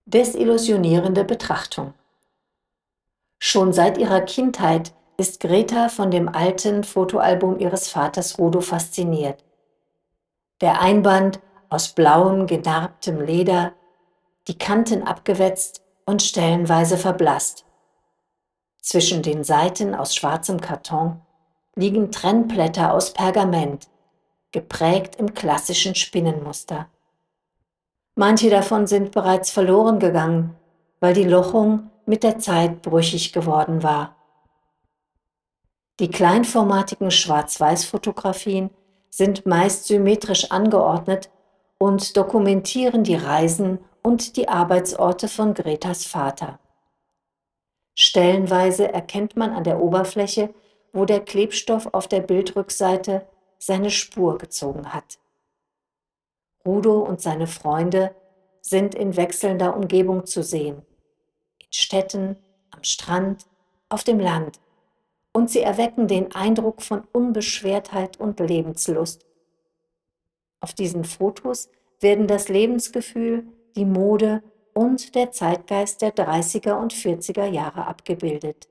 Desillusionierende Betrachtung. Schon seit ihrer Kindheit ist Greta von dem alten Fotoalbum ihres Vaters Rudo fasziniert. Der Einband aus blauem, genarbtem Leder, die Kanten abgewetzt und stellenweise verblasst. Zwischen den Seiten aus schwarzem Karton liegen Trennblätter aus Pergament, geprägt im klassischen Spinnenmuster. Manche davon sind bereits verloren gegangen, weil die Lochung mit der Zeit brüchig geworden war. Die kleinformatigen Schwarz-Weiß-Fotografien sind meist symmetrisch angeordnet und dokumentieren die Reisen und die Arbeitsorte von Gretas Vater. Stellenweise erkennt man an der Oberfläche, wo der Klebstoff auf der Bildrückseite seine Spur gezogen hat. Rudo und seine Freunde sind in wechselnder Umgebung zu sehen. In Städten, am Strand, auf dem Land. Und sie erwecken den Eindruck von Unbeschwertheit und Lebenslust. Auf diesen Fotos werden das Lebensgefühl, die Mode und der Zeitgeist der 30er und 40er Jahre abgebildet.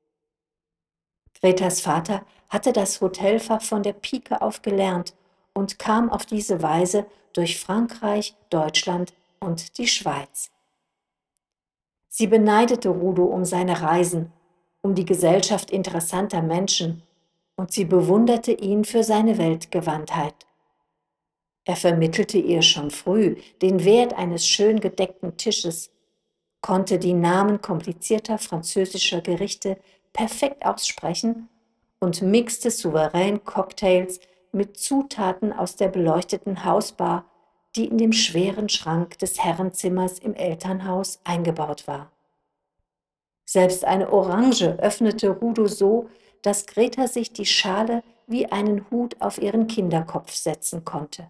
Gretas Vater hatte das Hotelfach von der Pike auf gelernt und kam auf diese Weise durch Frankreich, Deutschland und die Schweiz. Sie beneidete Rudo um seine Reisen, um die Gesellschaft interessanter Menschen, und sie bewunderte ihn für seine Weltgewandtheit. Er vermittelte ihr schon früh den Wert eines schön gedeckten Tisches, konnte die Namen komplizierter französischer Gerichte perfekt aussprechen und mixte souverän Cocktails mit Zutaten aus der beleuchteten Hausbar, die in dem schweren Schrank des Herrenzimmers im Elternhaus eingebaut war. Selbst eine Orange öffnete Rudo so, dass Greta sich die Schale wie einen Hut auf ihren Kinderkopf setzen konnte.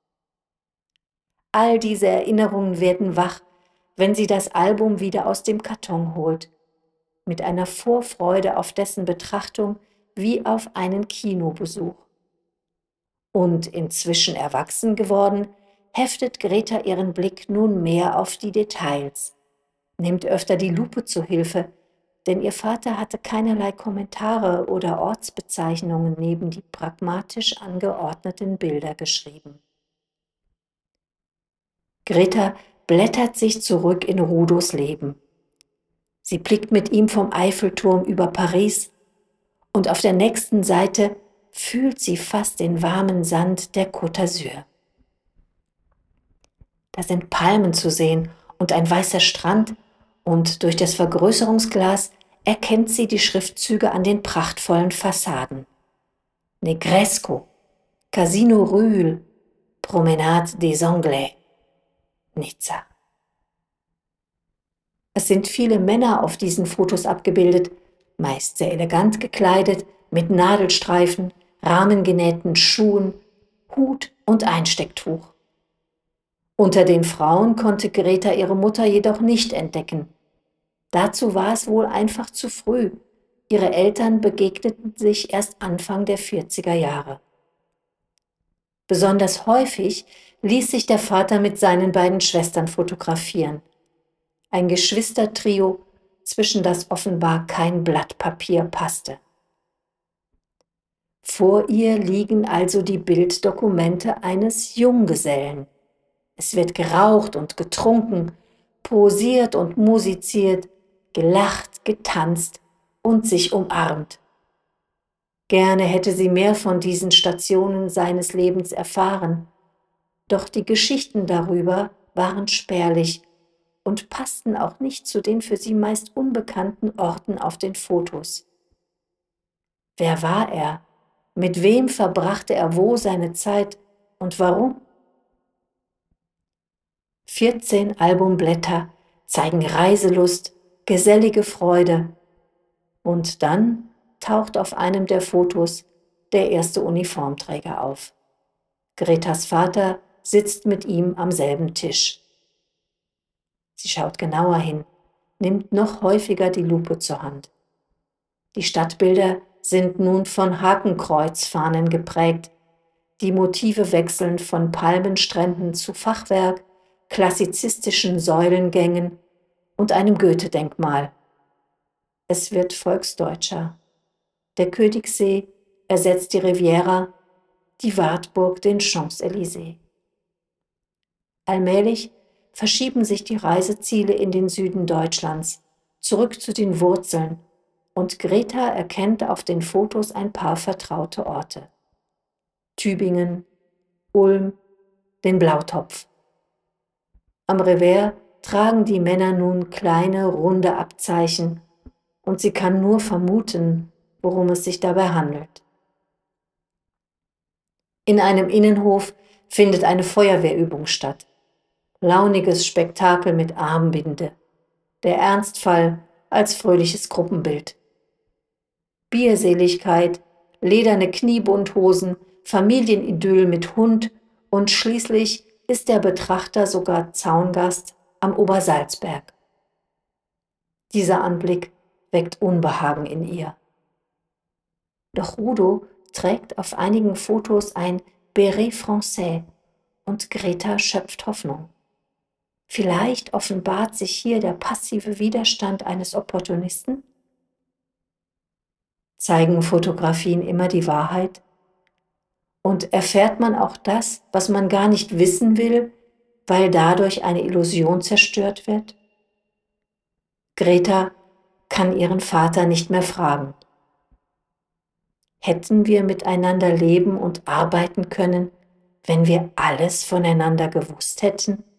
All diese Erinnerungen werden wach, wenn sie das Album wieder aus dem Karton holt, mit einer Vorfreude auf dessen Betrachtung wie auf einen Kinobesuch. Und inzwischen erwachsen geworden, heftet Greta ihren Blick nun mehr auf die Details, nimmt öfter die Lupe zu Hilfe, denn ihr Vater hatte keinerlei Kommentare oder Ortsbezeichnungen neben die pragmatisch angeordneten Bilder geschrieben. Greta blättert sich zurück in Rudos Leben. Sie blickt mit ihm vom Eiffelturm über Paris und auf der nächsten Seite fühlt sie fast den warmen Sand der Côte d'Azur. Da sind Palmen zu sehen und ein weißer Strand, und durch das Vergrößerungsglas erkennt sie die Schriftzüge an den prachtvollen Fassaden. Negresco, Casino Ruehl, Promenade des Anglais, Nizza. Es sind viele Männer auf diesen Fotos abgebildet, meist sehr elegant gekleidet, mit Nadelstreifen, rahmengenähten Schuhen, Hut und Einstecktuch. Unter den Frauen konnte Greta ihre Mutter jedoch nicht entdecken. Dazu war es wohl einfach zu früh. Ihre Eltern begegneten sich erst Anfang der 40er Jahre. Besonders häufig ließ sich der Vater mit seinen beiden Schwestern fotografieren. Ein Geschwistertrio, zwischen das offenbar kein Blatt Papier passte. Vor ihr liegen also die Bilddokumente eines Junggesellen. Es wird geraucht und getrunken, posiert und musiziert, gelacht, getanzt und sich umarmt. Gerne hätte sie mehr von diesen Stationen seines Lebens erfahren, doch die Geschichten darüber waren spärlich und passten auch nicht zu den für sie meist unbekannten Orten auf den Fotos. Wer war er? Mit wem verbrachte er wo seine Zeit und warum? 14 Albumblätter zeigen Reiselust, gesellige Freude. Und dann taucht auf einem der Fotos der erste Uniformträger auf. Gretas Vater sitzt mit ihm am selben Tisch. Sie schaut genauer hin, nimmt noch häufiger die Lupe zur Hand. Die Stadtbilder sind nun von Hakenkreuzfahnen geprägt. Die Motive wechseln von Palmenstränden zu Fachwerk, klassizistischen Säulengängen und einem Goethe-Denkmal. Es wird volksdeutscher. Der Königssee ersetzt die Riviera, die Wartburg den Champs-Élysées. Allmählich verschieben sich die Reiseziele in den Süden Deutschlands, zurück zu den Wurzeln, und Greta erkennt auf den Fotos ein paar vertraute Orte. Tübingen, Ulm, den Blautopf. Am Revers tragen die Männer nun kleine, runde Abzeichen, und sie kann nur vermuten, worum es sich dabei handelt. In einem Innenhof findet eine Feuerwehrübung statt. Launiges Spektakel mit Armbinde. Der Ernstfall als fröhliches Gruppenbild. Bierseligkeit, lederne Kniebundhosen, Familienidyll mit Hund und schließlich ist der Betrachter sogar Zaungast am Obersalzberg. Dieser Anblick weckt Unbehagen in ihr. Doch Rudo trägt auf einigen Fotos ein Béret Français und Greta schöpft Hoffnung. Vielleicht offenbart sich hier der passive Widerstand eines Opportunisten? Zeigen Fotografien immer die Wahrheit? Und erfährt man auch das, was man gar nicht wissen will, weil dadurch eine Illusion zerstört wird? Greta kann ihren Vater nicht mehr fragen. Hätten wir miteinander leben und arbeiten können, wenn wir alles voneinander gewusst hätten?